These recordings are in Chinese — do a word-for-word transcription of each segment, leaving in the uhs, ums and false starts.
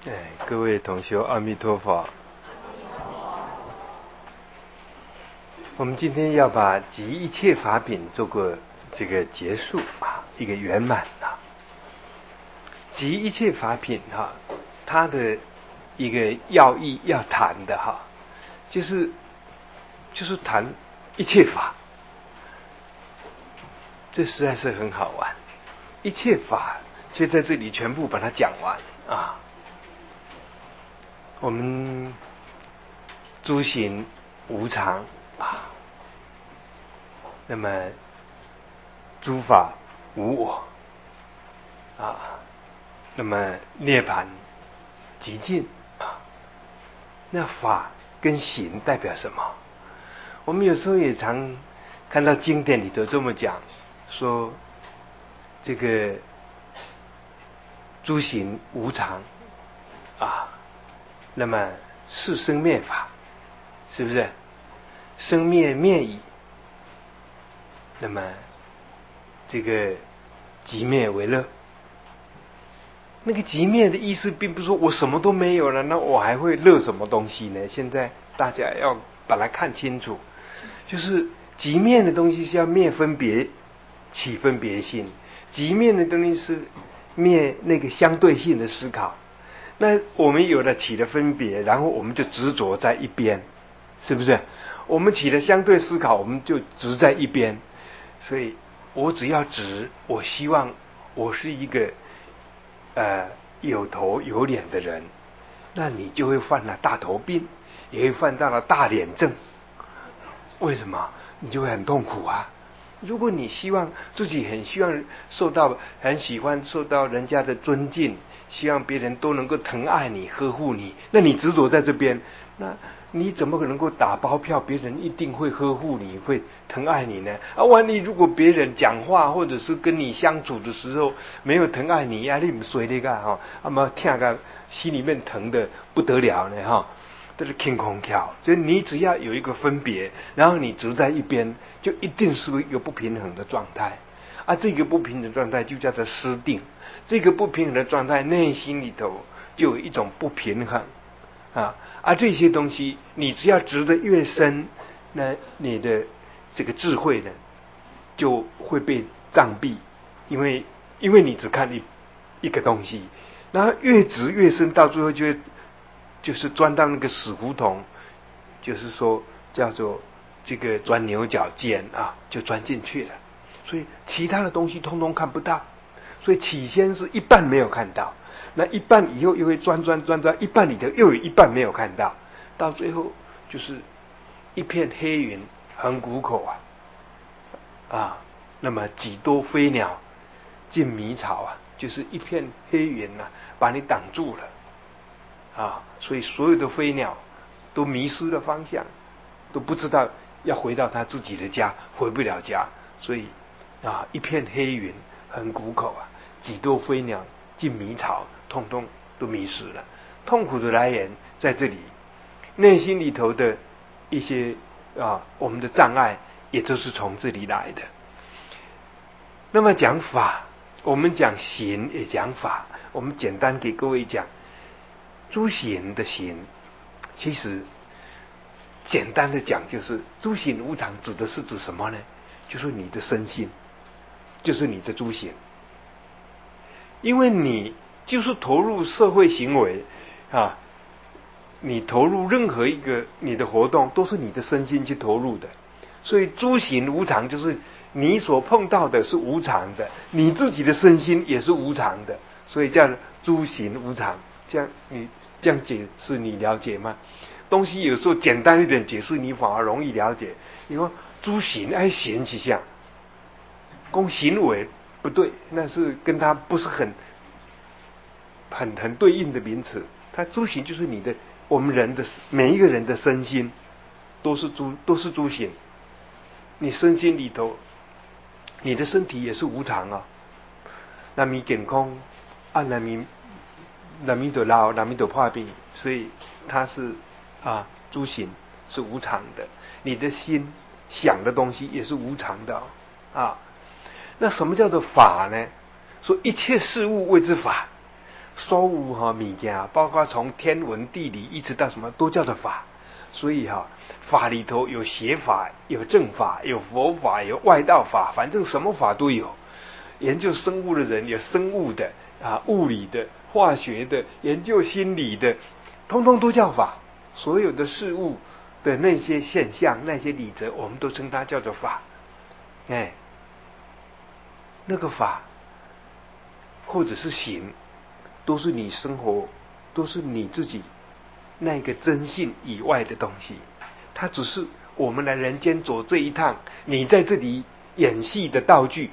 哎，各位同学，阿弥陀佛。我们今天要把集一切法品做个这个结束啊，一个圆满啊。集一切法品哈、啊，它的一个要义要谈的哈、啊，就是就是谈一切法，这实在是很好玩。一切法就在这里全部把它讲完啊。我们诸行无常啊，那么诸法无我啊，那么涅槃极尽啊。那法跟行代表什么？我们有时候也常看到经典里头这么讲，说这个诸行无常啊，那么是生灭法，是不是？生灭灭矣，那么这个寂灭为乐。那个寂灭的意思并不是说我什么都没有了，那我还会乐什么东西呢？现在大家要把它看清楚，就是寂灭的东西是要灭分别起分别心，寂灭的东西是灭那个相对性的思考。那我们有了起了分别，然后我们就执着在一边，是不是？我们起了相对思考，我们就执在一边。所以我只要执，我希望我是一个呃有头有脸的人，那你就会犯了大头病，也会犯到了大脸症。为什么？你就会很痛苦啊。如果你希望自己很希望受到很喜欢受到人家的尊敬，希望别人都能够疼爱你呵护你，那你执着在这边，那你怎么能够打包票别人一定会呵护你会疼爱你呢？啊，万一如果别人讲话或者是跟你相处的时候没有疼爱你啊，你不随那个哈，那么听个心里面疼的不得了呢哈。这是空空跳，所以你只要有一个分别，然后你执在一边，就一定是一个不平衡的状态。啊，这个不平衡的状态就叫做失定。这个不平衡的状态，内心里头就有一种不平衡啊。啊，这些东西你只要执得越深，那你的这个智慧呢就会被障蔽，因为因为你只看一一个东西，然后越执越深，到最后就会。就是钻到那个死胡同，就是说叫做这个钻牛角尖啊，就钻进去了。所以其他的东西通通看不到，所以起先是一半没有看到，那一半以后又会钻钻钻钻，一半里头又有一半没有看到，到最后就是一片黑云横谷口啊啊，那么几多飞鸟进迷巢啊，就是一片黑云啊，把你挡住了。啊，所以所有的飞鸟都迷失了方向，都不知道要回到他自己的家，回不了家，所以啊，一片黑云横谷口啊，几多飞鸟进迷巢，通通都迷失了。痛苦的来源在这里，内心里头的一些啊，我们的障碍也都是从这里来的。那么讲法，我们讲行也讲法，我们简单给各位讲。诸行的行，其实简单的讲就是诸行无常，指的是指什么呢？就是你的身心，就是你的诸行。因为你就是投入社会行为啊，你投入任何一个你的活动，都是你的身心去投入的。所以诸行无常，就是你所碰到的是无常的，你自己的身心也是无常的，所以叫诸行无常。这样你这样解释你了解吗？东西有时候简单一点解释，你反而容易了解。你说诸行，哎，行是像，公行为不对，那是跟它不是很很很对应的名词。它诸行就是你的，我们人的每一个人的身心都是诸都是诸行。你身心里头，你的身体也是无常啊。那么健康，按那么。那弥陀老，那弥陀破病，所以它是啊，诸行是无常的。你的心想的东西也是无常的啊。那什么叫做法呢？说一切事物谓之法， 所有哈物件，包括从天文地理一直到什么，都叫做法。所以哈，法里头有邪法，有正法，有佛法，有外道法，反正什么法都有。研究生物的人有生物的啊，物理的、化学的，研究心理的，通通都叫法。所有的事物的那些现象、那些理则，我们都称它叫做法。哎，那个法或者是行，都是你生活，都是你自己那个真性以外的东西。它只是我们来人间走这一趟，你在这里演戏的道具，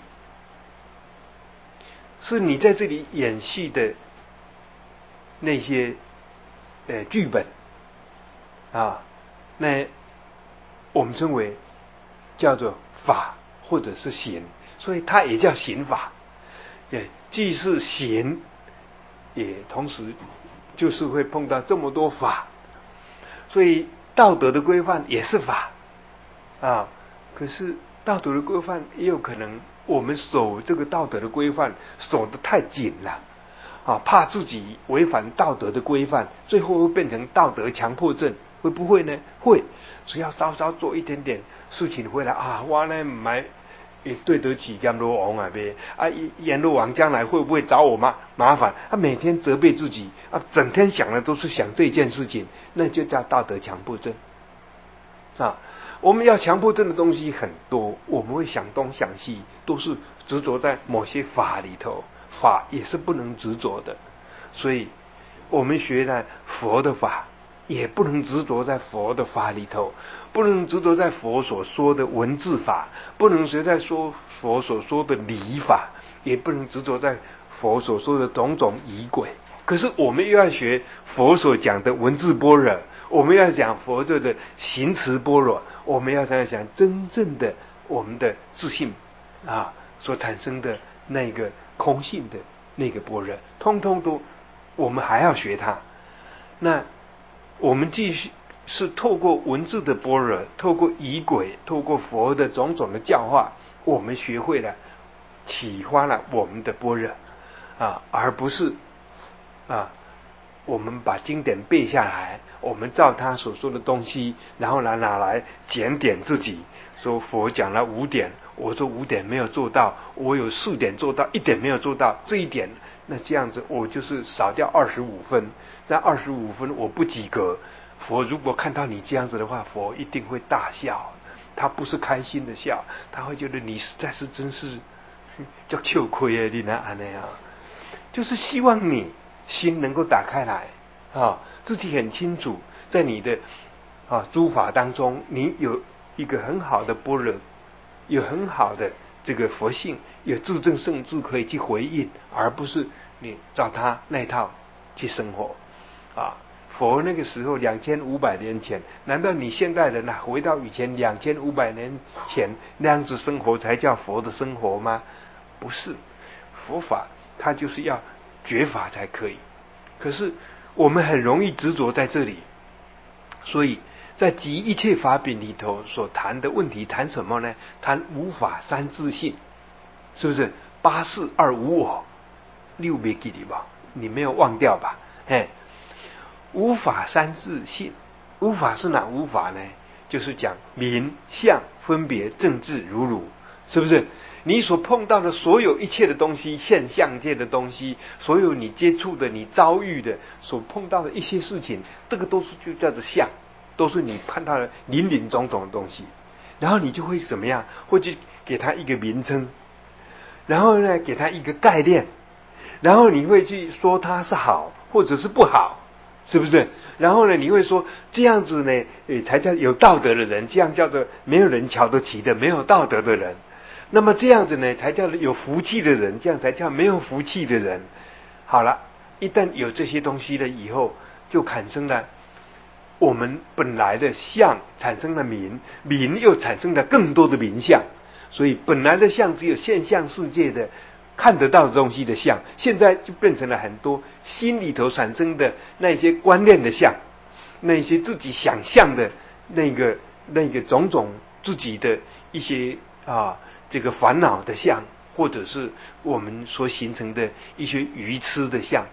是你在这里演戏的那些呃剧本啊，那我们称为叫做法或者是行，所以它也叫行法。对，既是行，也同时就是会碰到这么多法，所以道德的规范也是法啊。可是道德的规范也有可能我们守这个道德的规范守得太紧了啊，怕自己违反道德的规范，最后会变成道德强迫症。会不会呢？会，只要稍稍做一点点事情回来啊，我呢买也对得起阎罗王啊呗啊，阎罗王将来会不会找我麻麻烦？他、啊、每天责备自己啊，整天想的都是想这件事情，那就叫道德强迫症啊。我们要强迫症的东西很多，我们会想东想西，都是执着在某些法里头，法也是不能执着的，所以我们学了佛的法，也不能执着在佛的法里头，不能执着在佛所说的文字法，不能随在说佛所说的理法，也不能执着在佛所说的种种仪轨。可是我们又要学佛所讲的文字般若，我们要讲佛这的行持般若，我们要想想真正的我们的自信啊所产生的那个空性的那个般若，通通都我们还要学它。那我们继续是透过文字的般若，透过仪轨，透过佛的种种的教化，我们学会了启发了我们的般若啊，而不是啊我们把经典背下来，我们照他所说的东西，然后来拿来检点自己，说佛讲了五点，我说五点没有做到，我有四点做到，一点没有做到，这一点那这样子我就是少掉二十五分，那二十五分我不及格。佛如果看到你这样子的话，佛一定会大笑，他不是开心的笑，他会觉得你实在是真是叫糗亏啊，你那安那样，就是希望你心能够打开来啊，自己很清楚，在你的啊诸法当中，你有一个很好的般若，有很好的这个佛性，有自证圣智可以去回应，而不是你照他那套去生活啊。佛那个时候两千五百年前，难道你现代人啊回到以前两千五百年前那样子生活才叫佛的生活吗？不是，佛法它就是要觉法才可以。可是我们很容易执着在这里，所以在集一切法品里头所谈的问题，谈什么呢？谈无法三自性，是不是？八事二无我，六没记你吧？你没有忘掉吧？嘿，无法三自性，无法是哪无法呢？就是讲名相分别正智如如，是不是？你所碰到的所有一切的东西，现象界的东西，所有你接触的、你遭遇的、所碰到的一些事情，这个都是就叫做相，都是你看到的林林总总的东西。然后你就会怎么样？会去给它一个名称，然后呢，给它一个概念，然后你会去说它是好或者是不好。是不是？然后呢，你会说这样子呢，呃，才叫有道德的人，这样叫做没有人瞧得起的、没有道德的人。那么这样子呢，才叫有福气的人，这样才叫没有福气的人。好了，一旦有这些东西了以后，就产生了我们本来的相，产生了名，名又产生了更多的名相。所以本来的相只有现象世界的看得到的东西的相，现在就变成了很多心里头产生的那些观念的相，那些自己想象的那个那个种种自己的一些啊这个烦恼的相，或者是我们所形成的一些愚痴的相，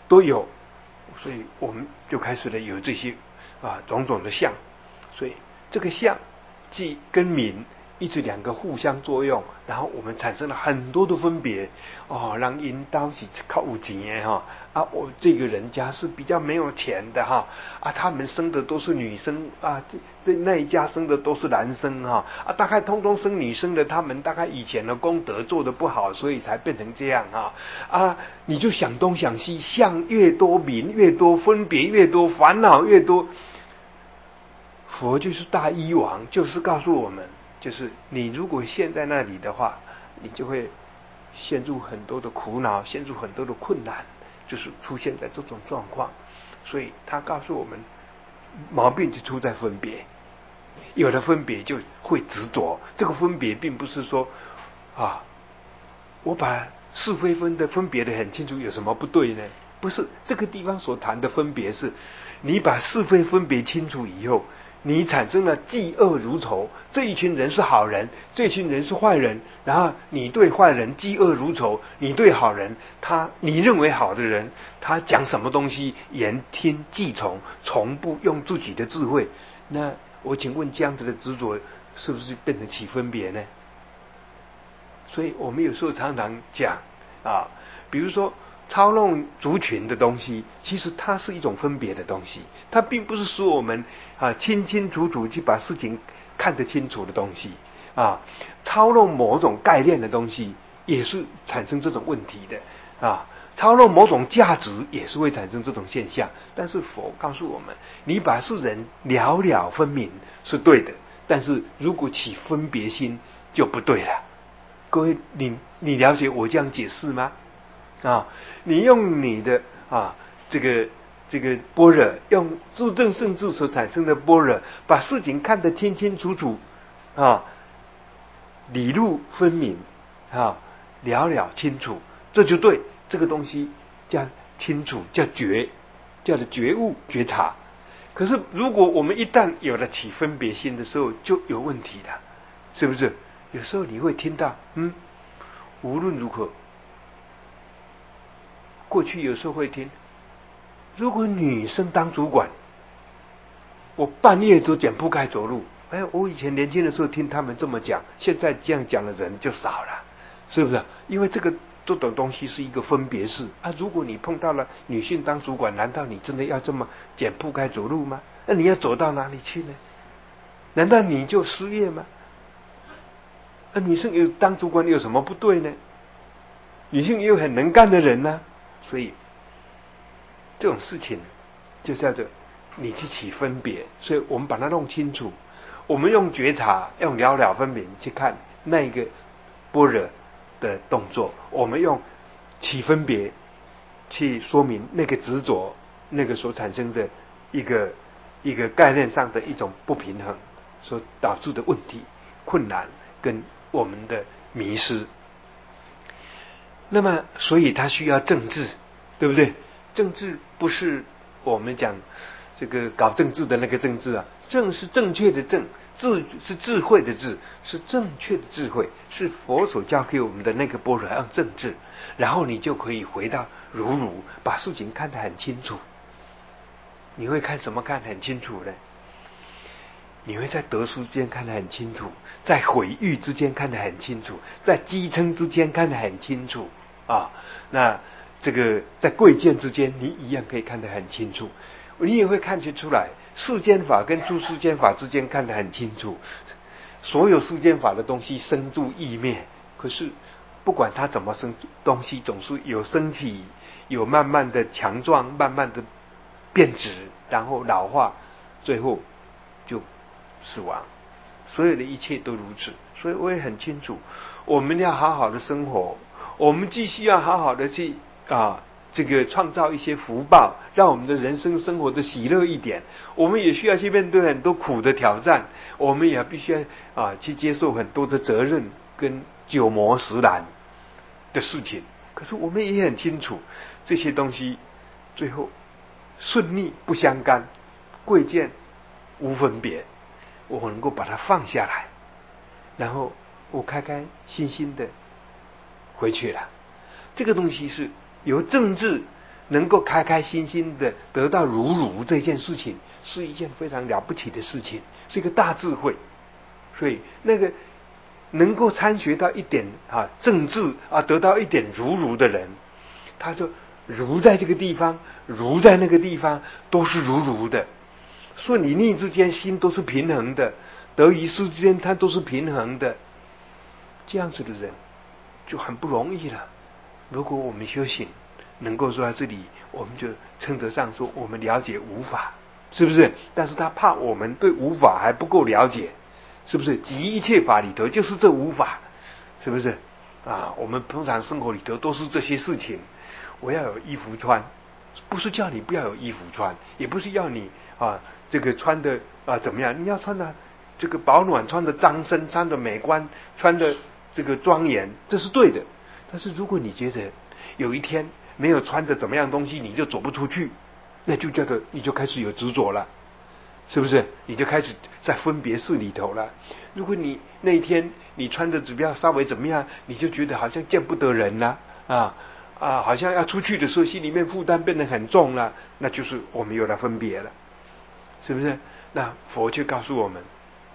都有，所以我们就开始了有这些啊种种的相，所以这个相即跟名一直两个互相作用，然后我们产生了很多的分别哦，让引导是靠有钱哈啊，我这个人家是比较没有钱的哈啊，他们生的都是女生啊，这这那一家生的都是男生哈啊，大概通通生女生的，他们大概以前的功德做得不好，所以才变成这样哈啊，你就想东想西，相越多，名越多，分别越多，烦恼越多。佛就是大医王，就是告诉我们，就是你如果陷在那里的话，你就会陷入很多的苦恼，陷入很多的困难，就是出现在这种状况。所以他告诉我们，毛病就出在分别，有了分别就会执着。这个分别并不是说啊，我把是非分的分别的很清楚，有什么不对呢？不是，这个地方所谈的分别是，你把是非分别清楚以后，你产生了嫉恶如仇，这一群人是好人，这一群人是坏人，然后你对坏人嫉恶如仇，你对好人，他你认为好的人，他讲什么东西言听计从，从不用自己的智慧。那我请问，这样子的执着是不是变成起分别呢？所以我们有时候常常讲啊，比如说操弄族群的东西，其实它是一种分别的东西，它并不是说我们啊清清楚楚去把事情看得清楚的东西啊。操弄某种概念的东西也是产生这种问题的啊，操弄某种价值也是会产生这种现象。但是佛告诉我们，你把世人了了分明是对的，但是如果起分别心就不对了。各位，你你了解我这样解释吗？啊，你用你的啊这个这个般若，用自证圣智所产生的般若，把事情看得清清楚楚啊，理路分明啊，了了清楚，这就对。这个东西叫清楚，叫觉，叫做觉悟觉察。可是如果我们一旦有了起分别心的时候，就有问题了，是不是？有时候你会听到，嗯，无论如何，过去有时候会听，如果女生当主管，我半夜都剪铺盖走路。哎，我以前年轻的时候听他们这么讲，现在这样讲的人就少了，是不是？因为这个这种东西是一个分别式啊。如果你碰到了女性当主管，难道你真的要这么剪铺盖走路吗？那你要走到哪里去呢？难道你就失业吗？那女生有当主管有什么不对呢？女性也有很能干的人呢、啊，所以这种事情就叫做你去起分别，所以我们把它弄清楚。我们用觉察，用了了分明去看那个般若的动作，我们用起分别去说明那个执着，那个所产生的一个一个概念上的一种不平衡所导致的问题、困难跟我们的迷失。那么，所以它需要政治，对不对？政治不是我们讲这个搞政治的那个政治啊，正是正确的正，智是智慧的智，是正确的智慧，是佛所教给我们的那个般若用政治，然后你就可以回到如如，把事情看得很清楚。你会看什么看得很清楚呢？你会在得失之间看得很清楚，在毁誉之间看得很清楚，在讥称之间看得很清楚啊。那这个在贵贱之间，你一样可以看得很清楚。你也会看得出来，世间法跟诸世间法之间看得很清楚。所有世间法的东西生住异灭，可是不管它怎么生，东西总是有升起，有慢慢的强壮，慢慢的变质，然后老化，最后就死亡。所有的一切都如此，所以我也很清楚，我们要好好的生活，我们既需要好好的去啊这个创造一些福报，让我们的人生生活的喜乐一点，我们也需要去面对很多苦的挑战，我们也必须要啊去接受很多的责任跟九磨十难的事情。可是我们也很清楚，这些东西最后顺逆不相干，贵贱无分别，我能够把它放下来，然后我开开心心的回去了。这个东西是由政治能够开开心心的得到如如这件事情，是一件非常了不起的事情，是一个大智慧。所以那个能够参学到一点啊政治啊，得到一点如如的人，他就如在这个地方，如在那个地方，都是如如的，顺与逆之间心都是平衡的，得与失之间它都是平衡的。这样子的人就很不容易了。如果我们修行能够说到这里，我们就称得上说我们了解无法，是不是？但是他怕我们对无法还不够了解，是不是？集一切法里头就是这无法，是不是啊？我们通常生活里头都是这些事情。我要有衣服穿，不是叫你不要有衣服穿，也不是要你啊这个穿的啊怎么样，你要穿的这个保暖，穿的张身，穿的美观，穿的这个庄严，这是对的。但是如果你觉得有一天没有穿的怎么样东西，你就走不出去，那就叫做你就开始有执着了，是不是？你就开始在分别事里头了。如果你那一天你穿的只要稍微怎么样，你就觉得好像见不得人了啊啊，好像要出去的时候心里面负担变得很重了，那就是我们有了分别了，是不是？那佛却告诉我们，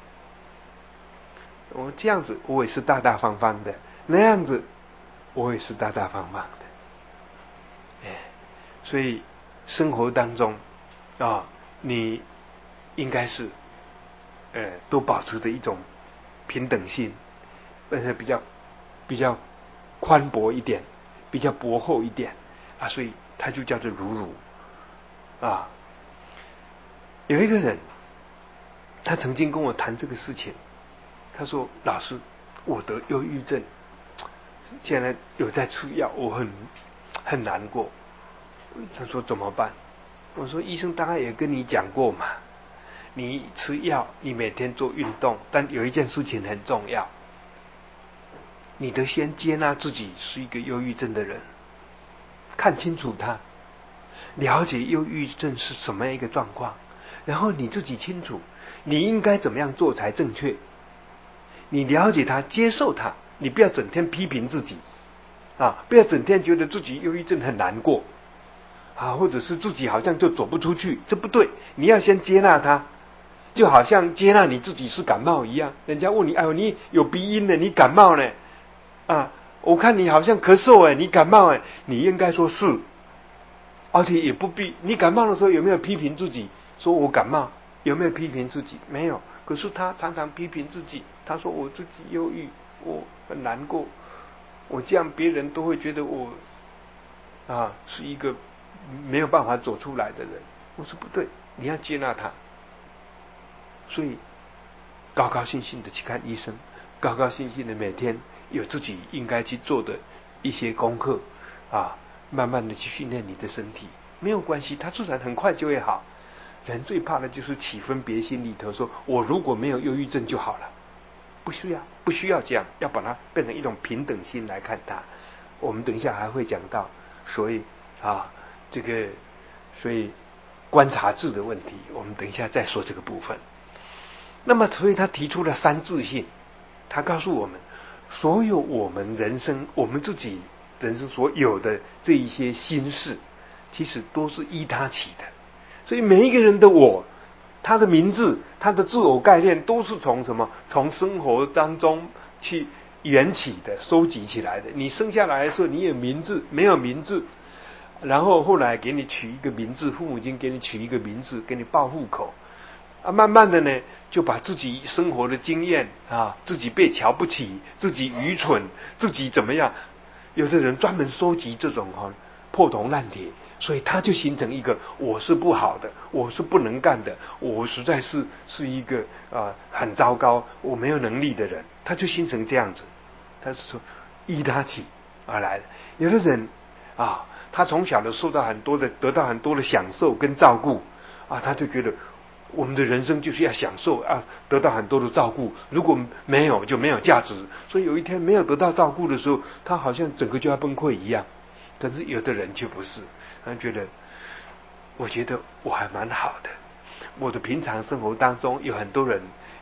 我这样子我也是大大方方的，那样子我也是大大方方的。哎，所以生活当中啊，你应该是呃都保持着一种平等性，但是比较比较宽博一点，比较薄厚一点啊，所以它就叫做如如啊。有一个人，他曾经跟我谈这个事情，他说：“老师，我得忧郁症，现在有在吃药，我很很难过。”他说：“怎么办？”我说：“医生当然也跟你讲过嘛，你吃药，你每天做运动，但有一件事情很重要，你得先接纳自己是一个忧郁症的人，看清楚它，了解忧郁症是什么样一个状况，然后你自己清楚你应该怎么样做才正确。你了解它，接受它，你不要整天批评自己啊，不要整天觉得自己忧郁症很难过啊，或者是自己好像就走不出去，这不对。你要先接纳它，就好像接纳你自己是感冒一样。人家问你，哎呦，你有鼻音呢，你感冒呢？啊，我看你好像咳嗽哎，你感冒哎，你应该说是，而且也不必。你感冒的时候有没有批评自己？说我感冒，有没有批评自己？没有。可是他常常批评自己，他说我自己忧郁，我很难过，我这样别人都会觉得我啊是一个没有办法走出来的人。我说不对，你要接纳他。所以高高兴兴的去看医生，高高兴兴的每天有自己应该去做的一些功课啊，慢慢的去训练你的身体，没有关系，它自然很快就会好。人最怕的就是起分别心里头，说我如果没有忧郁症就好了，不需要，不需要这样，要把它变成一种平等心来看它。我们等一下还会讲到，所以啊，这个所以观察智的问题，我们等一下再说这个部分。那么，所以他提出了三自性，他告诉我们，所有我们人生我们自己人生所有的这一些心事，其实都是依他起的。所以每一个人的我，他的名字，他的自我概念，都是从什么？从生活当中去缘起的，收集起来的。你生下来的时候，你有名字，没有名字，然后后来给你取一个名字，父母亲给你取一个名字，给你报户口啊，慢慢的呢，就把自己生活的经验啊，自己被瞧不起，自己愚蠢，自己怎么样？有的人专门收集这种哈、啊、破铜烂铁。所以他就形成一个我是不好的，我是不能干的，我实在是是一个啊、呃、很糟糕，我没有能力的人，他就形成这样子。他是说依他起而来的。有的人啊，他从小的受到很多的得到很多的享受跟照顾啊，他就觉得我们的人生就是要享受啊，得到很多的照顾，如果没有就没有价值。所以有一天没有得到照顾的时候，他好像整个就要崩溃一样。可是有的人却不是，他觉得，我觉得我还蛮好的。我的平常生活当中有很多人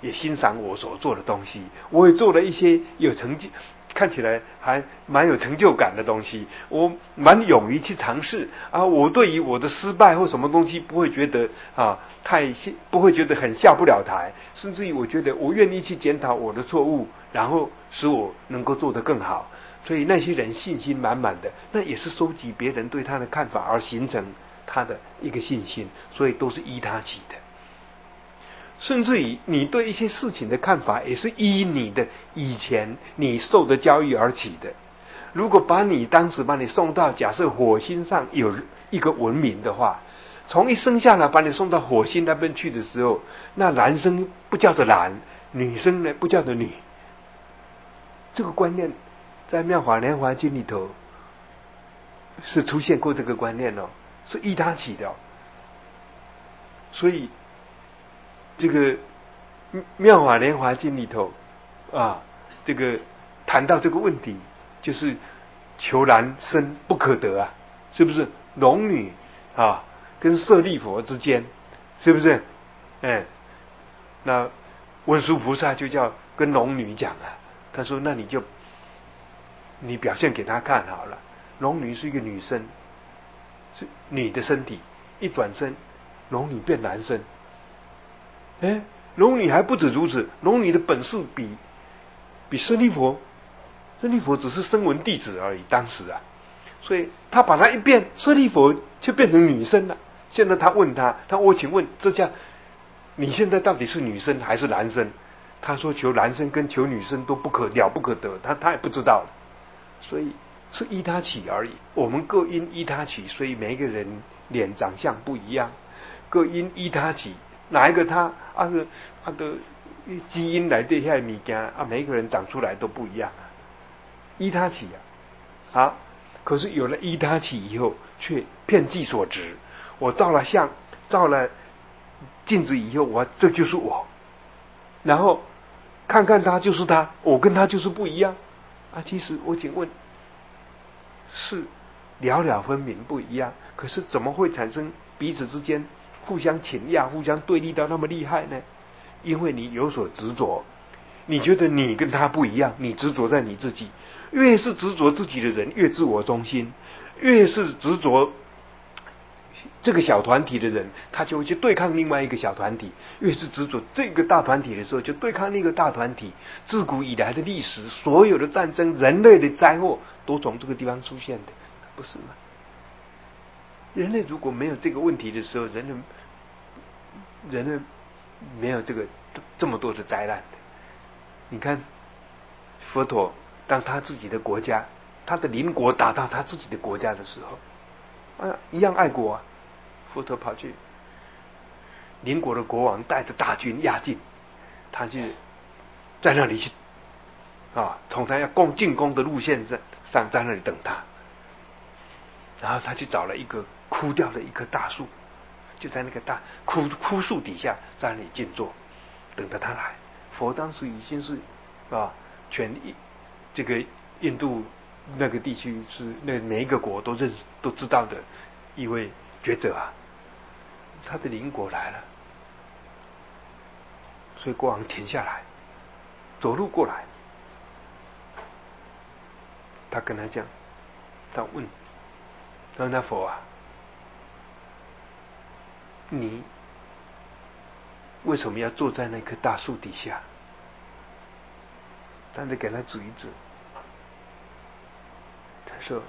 也欣赏我所做的东西，我也做了一些有成绩，看起来还蛮有成就感的东西，我蛮勇于去尝试啊。我对于我的失败或什么东西不会觉得啊太不会觉得很下不了台，甚至于我觉得我愿意去检讨我的错误，然后使我能够做得更好。所以那些人信心满满的，那也是收集别人对他的看法而形成他的一个信心，所以都是依他起的。甚至于你对一些事情的看法也是依你的以前你受的教育而起的。如果把你当时把你送到假设火星上有一个文明的话，从一生下来把你送到火星那边去的时候，那男生不叫做男，女生呢不叫做女。这个观念在《妙法莲华经》里头是出现过这个观念哦，是依他起的哦。所以这个《妙法莲华经》里头啊，这个谈到这个问题，就是求男生不可得啊，是不是？龙女啊，跟舍利佛之间，是不是？哎，那文殊菩萨就叫跟龙女讲啊，他说：“那你就你表现给他看好了。龙女是一个女生，是你的身体，一转身，龙女变男生。哎，龙女还不止如此，龙女的本事比比舍利佛，舍利佛只是声闻弟子而已，当时啊，所以他把他一变，舍利佛就变成女生了。现在他问他，他我请问这下你现在到底是女生还是男生？他说求男生跟求女生都不可了不可得，他他也不知道了，所以是依他起而已。我们各因依他起，所以每一个人脸长相不一样，各因依他起。哪一个他啊个啊的基因来对下物件啊，每一个人长出来都不一样啊，依他起啊，好，可是有了依他起以后，却遍计所执。我照了相，照了镜子以后，我这就是我，然后看看他就是他，我跟他就是不一样啊。其实我请问，是了了分明不一样，可是怎么会产生彼此之间互相倾轧、互相对立到那么厉害呢？因为你有所执着，你觉得你跟他不一样，你执着在你自己。越是执着自己的人，越自我中心；越是执着这个小团体的人，他就会去对抗另外一个小团体；越是执着这个大团体的时候，就对抗那个大团体。自古以来的历史，所有的战争、人类的灾祸，都从这个地方出现的，不是吗？人类如果没有这个问题的时候，人类人类没有这个这么多的灾难的。你看佛陀，当他自己的国家，他的邻国打到他自己的国家的时候，啊，一样爱国啊。佛陀跑去邻国的国王带着大军压境，他就在那里去啊，从他要攻进攻的路线上上在那里等他，然后他去找了一个枯掉的一棵大树，就在那个大枯枯树底下在那里静坐，等着他来。佛当时已经是啊，全这个印度那个地区是那每一个国都认识都知道的一位觉者啊，他的邻国来了，所以国王停下来，走路过来，他跟他讲，他问，他问他佛啊，你为什么要坐在那棵大树底下？他就给他指一指，他说，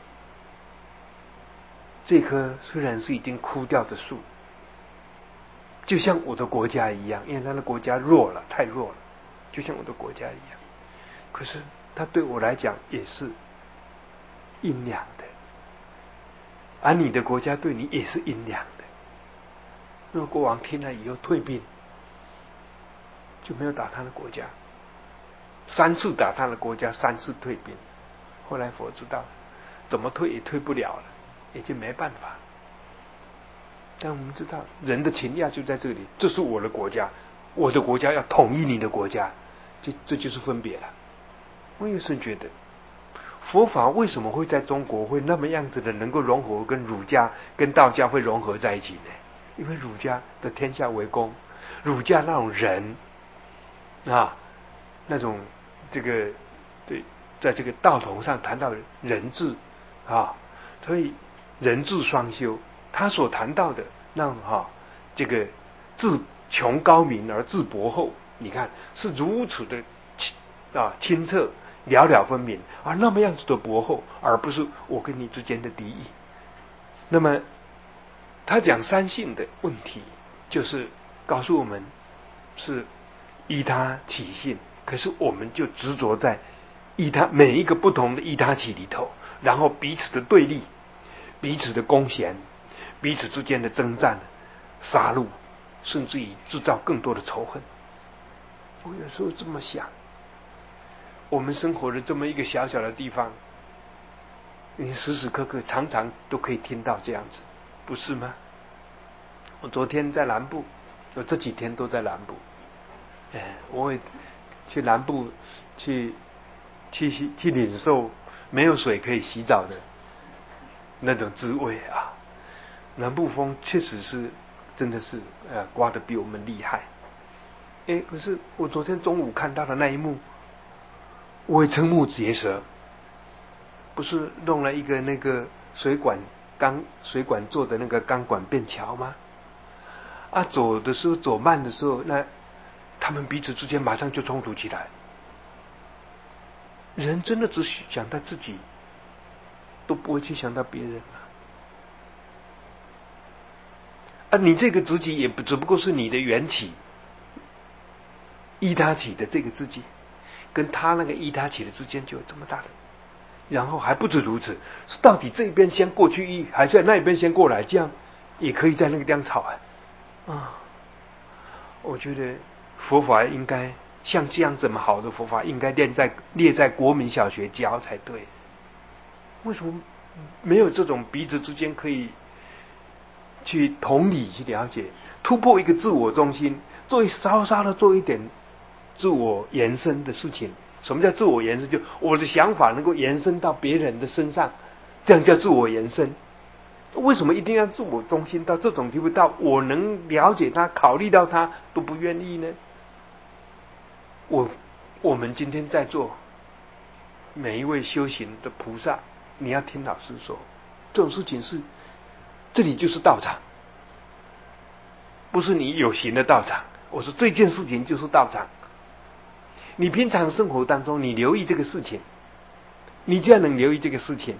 这棵虽然是已经枯掉的树，就像我的国家一样，因为他的国家弱了，太弱了，就像我的国家一样。可是他对我来讲也是阴凉的，而你的国家对你也是阴凉的。那个国王听了以后退兵，就没有打他的国家，三次打他的国家，三次退兵。后来佛知道，怎么退也退不了了，也就没办法。但我们知道，人的情压就在这里，这是我的国家，我的国家要统一你的国家，这这就是分别了。我有时觉得，佛法为什么会在中国会那么样子的能够融合跟儒家跟道家会融合在一起呢？因为儒家的天下为公，儒家那种人啊，那种这个对，在这个道统上谈到人智啊，所以人智双修，他所谈到的那哈、啊、这个自穷高明而自博厚，你看是如此的啊清澈了了分明，而那么样子的博厚，而不是我跟你之间的敌意。那么他讲三性的问题，就是告诉我们是依他起性，可是我们就执着在依他每一个不同的依他起里头，然后彼此的对立，彼此的攻嫌，彼此之间的征战、杀戮，甚至于制造更多的仇恨。我有时候这么想，我们生活的这么一个小小的地方，你时时刻刻常常都可以听到这样子，不是吗？我昨天在南部，我这几天都在南部，哎，我会去南部去去去领受没有水可以洗澡的那种滋味啊！南部风确实是真的是呃刮得比我们厉害。哎，可是我昨天中午看到的那一幕，我也瞠目结舌。不是弄了一个那个水管钢水管做的那个钢管便桥吗？啊，走的时候走慢的时候，那他们彼此之间马上就冲突起来。人真的只想到自己，都不会去想到别人啊！啊，你这个自己也不只不过是你的缘起，依他起的这个自己，跟他那个依他起的之间就有这么大的。然后还不止如此，是到底这边先过去一，还是那边先过来？这样也可以在那个地方吵啊！啊，我觉得佛法应该像这样这么好的佛法，应该列在列在国民小学教才对。为什么没有这种彼此之间可以去同理去了解，突破一个自我中心，做一稍稍的做一点自我延伸的事情？什么叫自我延伸？就我的想法能够延伸到别人的身上，这样叫自我延伸。为什么一定要自我中心到这种地步，到我能了解他、考虑到他都不愿意呢？我我们今天在座每一位修行的菩萨，你要听老师说，这种事情是这里就是道场，不是你有形的道场。我说这件事情就是道场。你平常生活当中，你留意这个事情，你只要能留意这个事情，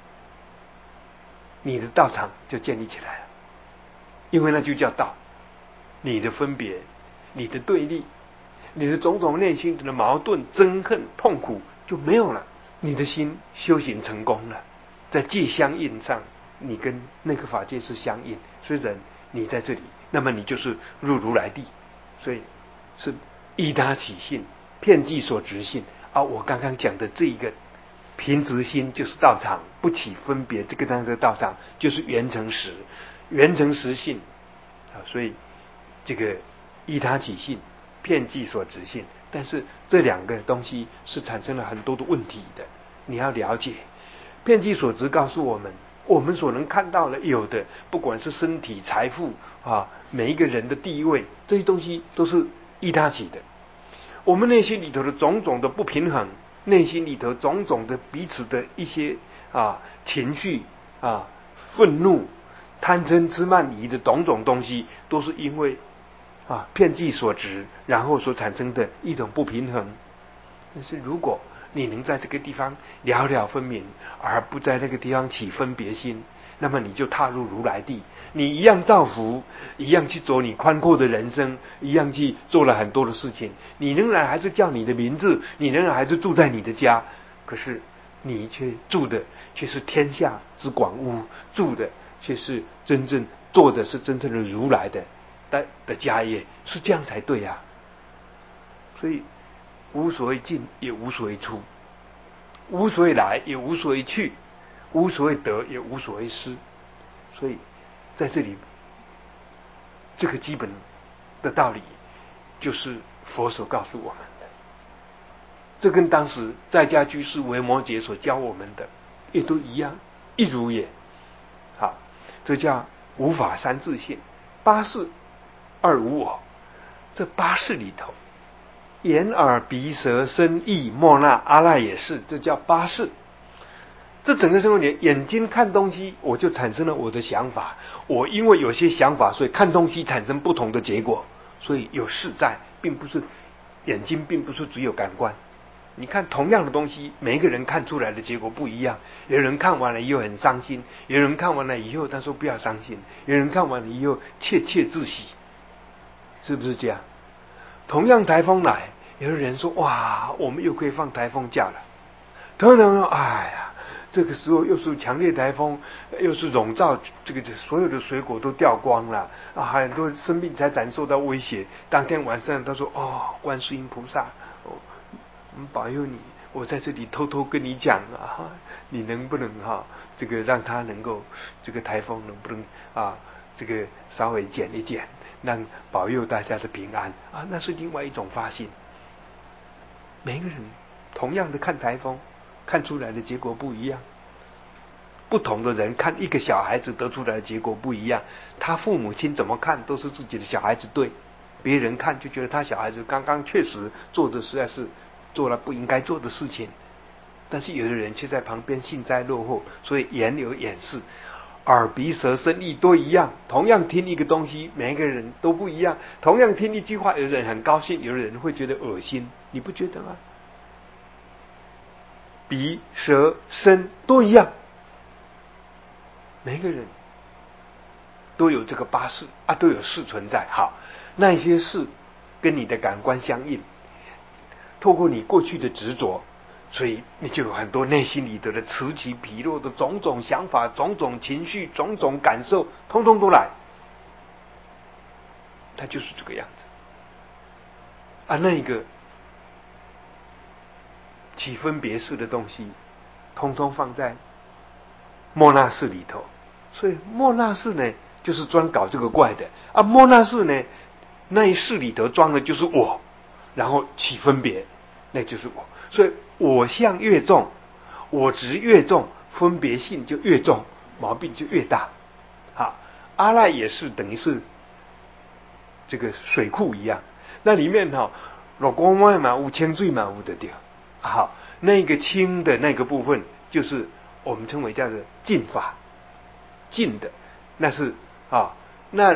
你的道场就建立起来了，因为那就叫道。你的分别，你的对立，你的种种内心的矛盾、憎恨、痛苦就没有了，你的心修行成功了。在界相应上，你跟那个法界是相应。虽然你在这里，那么你就是入如来地，所以是依他起性，遍计所执性啊！我刚刚讲的这一个平直心就是道场，不起分别，这个当的道场就是圆成实，圆成实性啊！所以这个依他起性，遍计所执性，但是这两个东西是产生了很多的问题的，你要了解。遍计所执告诉我们，我们所能看到的有的，不管是身体、财富啊，每一个人的地位，这些东西都是依他起的。我们内心里头的种种的不平衡，内心里头种种的彼此的一些啊情绪啊愤怒、贪嗔痴慢疑的种种东西，都是因为啊遍计所执，然后所产生的一种不平衡。但是如果你能在这个地方了了分明，而不在那个地方起分别心，那么你就踏入如来地，你一样造福，一样去走你宽阔的人生，一样去做了很多的事情，你仍然还是叫你的名字，你仍然还是住在你的家，可是你却住的却是天下之广屋，住的却是真正做的是真正的如来的的的家业，是这样才对啊。所以无所谓进，也无所谓出，无所谓来，也无所谓去，无所谓得，也无所谓失。所以在这里，这个基本的道理就是佛所告诉我们的。这跟当时在家居士维摩诘所教我们的也都一样，一如也。好，这叫无法三自性，八事二无我。这八事里头， 眼耳鼻舌身意莫那阿赖也是，这叫八识。这整个生活里，眼睛看东西，我就产生了我的想法。我因为有些想法，所以看东西产生不同的结果。所以有识在，并不是眼睛，并不是只有感官。你看同样的东西，每一个人看出来的结果不一样。有人看完了以后很伤心，有人看完了以后他说不要伤心，有人看完了以后窃窃自喜，是不是这样？同样台风来，有的人说哇，我们又可以放台风假了。同样说，哎呀。这个时候又是强烈台风，又是笼罩，这个所有的水果都掉光了啊，很多生命财产受到威胁。当天晚上他说：“哦，观世音菩萨，哦，保佑你，我在这里偷偷跟你讲啊，你能不能哈、啊，这个让他能够这个台风能不能啊，这个稍微减一减，让保佑大家的平安啊？”那是另外一种发心。每个人同样的看台风。看出来的结果不一样，不同的人看一个小孩子得出来的结果不一样，他父母亲怎么看都是自己的小孩子对，别人看就觉得他小孩子刚刚确实做的实在是做了不应该做的事情，但是有的人却在旁边幸灾乐祸，所以眼有眼识，耳鼻舌身意都一样，同样听一个东西，每一个人都不一样，同样听一句话，有的人很高兴，有的人会觉得恶心，你不觉得吗？鼻舌身都一样，每个人都有这个八识啊，都有识存在。好，那些识跟你的感官相应，透过你过去的执着，所以你就有很多内心里头的此起彼落的种种想法、种种情绪、种种感受，通通都来。它就是这个样子啊，那一个起分别识的东西，通通放在莫那识里头。所以莫那识呢，就是专搞这个怪的啊。莫那识呢，那一识里头装的就是我，然后起分别，那就是我。所以我相越重，我执越重，分别性就越重，毛病就越大。好，阿赖也是等于是这个水库一样，那里面哈，落光嘛嘛有清水嘛有的掉。好，那个清的那个部分，就是我们称为叫做净法，净的，那是啊，那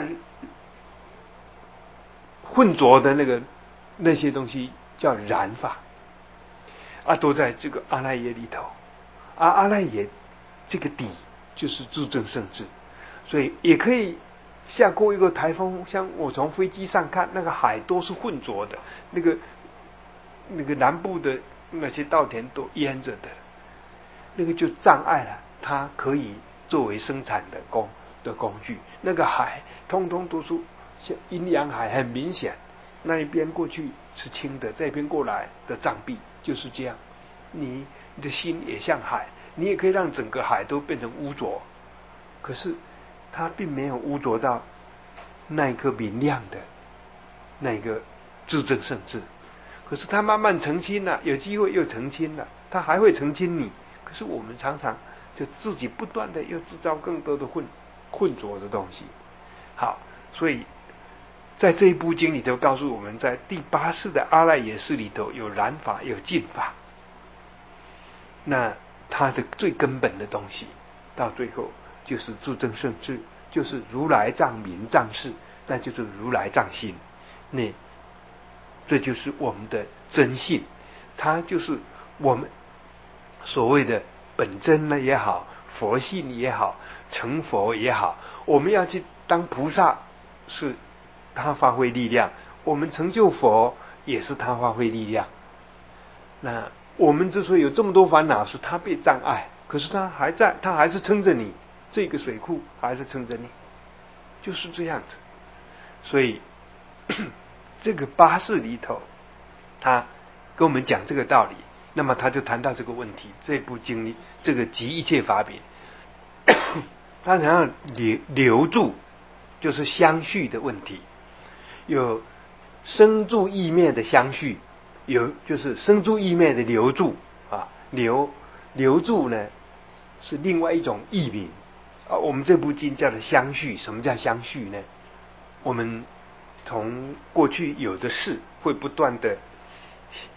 混浊的那个那些东西叫染法，啊，都在这个阿赖耶里头。啊，阿赖耶这个底就是自证圣智，所以也可以下过一个台风，像我从飞机上看，那个海都是混浊的，那个那个南部的那些稻田都淹着的，那个就障碍了它可以作为生产的工的工具。那个海通通都是像阴阳海，很明显，那一边过去是清的，这边过来的障壁就是这样。你你的心也像海，你也可以让整个海都变成污浊，可是它并没有污浊到那一颗明亮的那个自证圣智。可是它慢慢澄清了，有机会又澄清了，它还会澄清你。可是我们常常就自己不断的又制造更多的混混浊的东西。好，所以在这一部经里头告诉我们，在第八识的阿赖耶识里头有染法有净法，那它的最根本的东西到最后就是自证圣智，就是如来藏名藏事，那就是如来藏心，那这就是我们的真性，它就是我们所谓的本真呢也好，佛性也好，成佛也好，我们要去当菩萨是他发挥力量，我们成就佛也是他发挥力量。那我们之所以有这么多烦恼，是他被障碍，可是他还在，他还是撑着你，这个水库还是撑着你，就是这样子。所以这个八识里头，他跟我们讲这个道理，那么他就谈到这个问题。这部经历，这个集一切法品，他想要留留住，就是相续的问题，有生住意灭的相续，有就是生住意灭的留住啊，留留住呢是另外一种译名啊。我们这部经叫做相续。什么叫相续呢？我们从过去有的事会不断的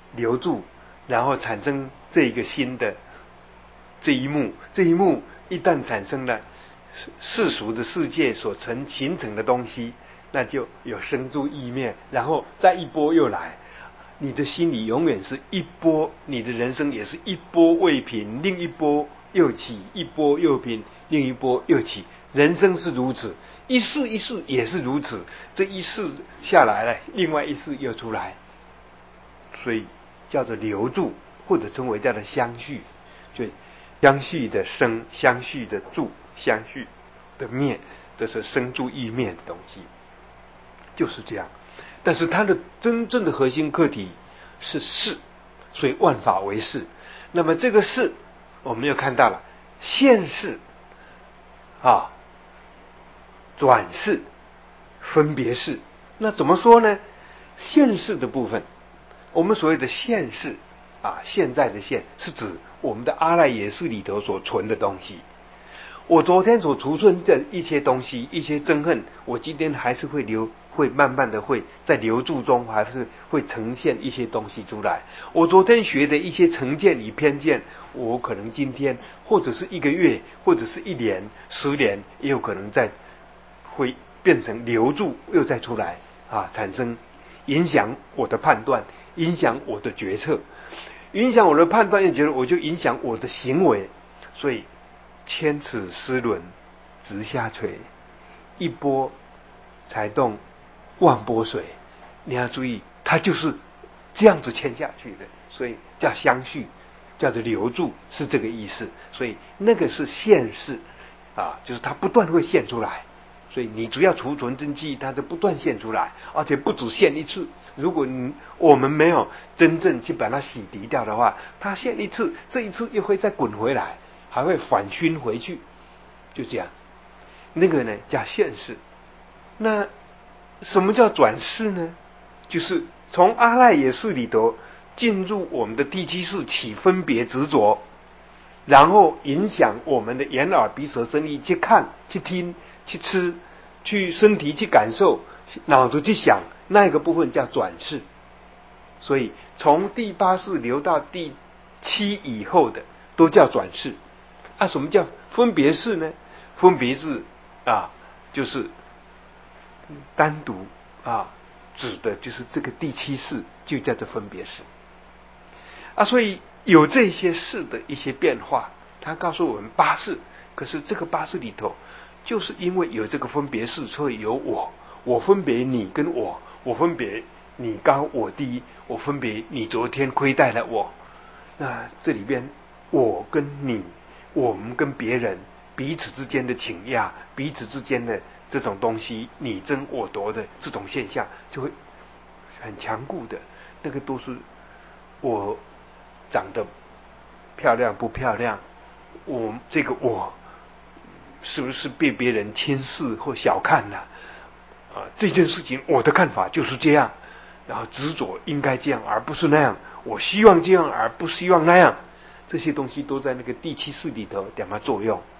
留住，然后产生这一个新的这一幕，这一幕一旦产生了世俗的世界所成形成的东西，那就有生住意灭，然后再一波又来。你的心里永远是一波，你的人生也是一波未平，另一波又起，一波又平，另一波又起。人生是如此，一世一世也是如此。这一世下来了，另外一世又出来，所以叫做留住，或者称为叫做相续。就相续的生，相续的住，相续的灭，这是生住意灭的东西，就是这样。但是它的真正的核心课题是事，所以万法为事。那么这个事，我们又看到了现世啊、转世、分别世。那怎么说呢？现世的部分，我们所谓的现世啊，现在的现是指我们的阿赖耶识里头所存的东西。我昨天所储存的一些东西，一些憎恨，我今天还是会留，会慢慢的会在留住中，还是会呈现一些东西出来。我昨天学的一些成见与偏见，我可能今天或者是一个月，或者是一年、十年，也有可能在会变成留住，又再出来啊，产生影响我的判断，影响我的决策，影响我的判断，又觉得我就影响我的行为，所以。千尺丝纶直下垂，一波才动万波水。你要注意，它就是这样子牵下去的，所以叫相续，叫做留住，是这个意思。所以那个是现世啊，就是它不断会现出来。所以你只要储存真记忆，它就不断现出来，而且不止现一次。如果你我们没有真正去把它洗涤掉的话，它现一次，这一次又会再滚回来。还会反熏回去，就这样。那个呢叫现世。那什么叫转世呢？就是从阿赖耶识里头进入我们的第七识起分别执着，然后影响我们的眼耳鼻舌身意去看、去听、去吃、去身体去感受、脑子去想，那一个部分叫转世。所以从第八识流到第七以后的都叫转世。啊，什么叫分别识呢？分别识啊，就是单独啊，指的就是这个第七识，就叫做分别识啊。所以有这些识的一些变化，它告诉我们八识。可是这个八识里头，就是因为有这个分别识，所以有我，我分别你跟我，我分别你高我低，我分别你昨天亏待了我。那这里边我跟你。我们跟别人彼此之间的倾轧，彼此之间的这种东西你争我夺的这种现象，就会很强固的。那个都是我长得漂亮不漂亮，我这个我是不是被别人轻视或小看了啊？这件事情我的看法就是这样，然后执着应该这样而不是那样，我希望这样而不希望那样。这些东西都在那个第七识里头点它作用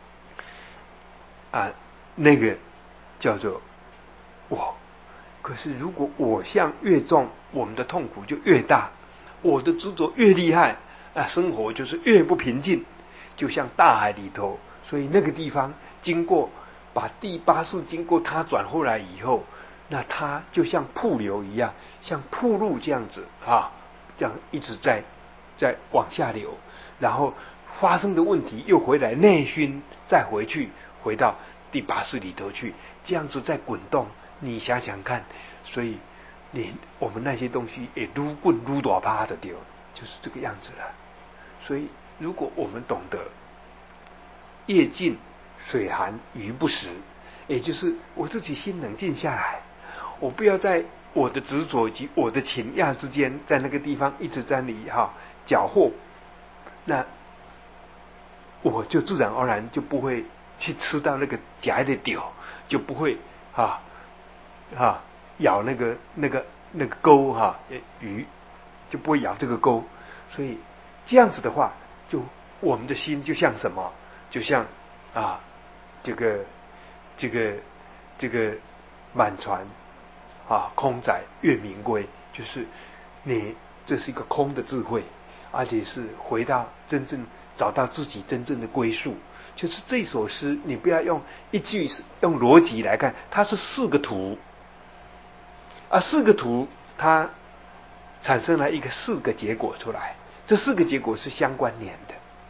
啊，那个叫做我。可是如果我相越重，我们的痛苦就越大，我的执着越厉害啊，生活就是越不平静。就像大海里头，所以那个地方经过把第八识经过它转回来以后，那它就像瀑流一样，像瀑布这样子啊，这样一直在。再往下流，然后发生的问题又回来内熏，再回去回到第八识里头去，这样子在滚动。你想想看，所以你我们那些东西也撸棍撸大趴的丢，就是这个样子了。所以如果我们懂得夜静水寒鱼不食，也就是我自己心冷静下来，我不要在我的执着以及我的情压之间，在那个地方一直在里哈搅和，那我就自然而然就不会去吃到那个夹的屌，就不会啊啊咬那个那个那个钩哈鱼，就不会咬这个钩。所以这样子的话，就我们的心就像什么，就像啊这个这个这个满船啊空载月明归，就是你这是一个空的智慧，而且是回到真正找到自己真正的归宿。就是这首诗，你不要用一句用逻辑来看，它是四个图，而四个图它产生了一个四个结果出来，这四个结果是相关联的。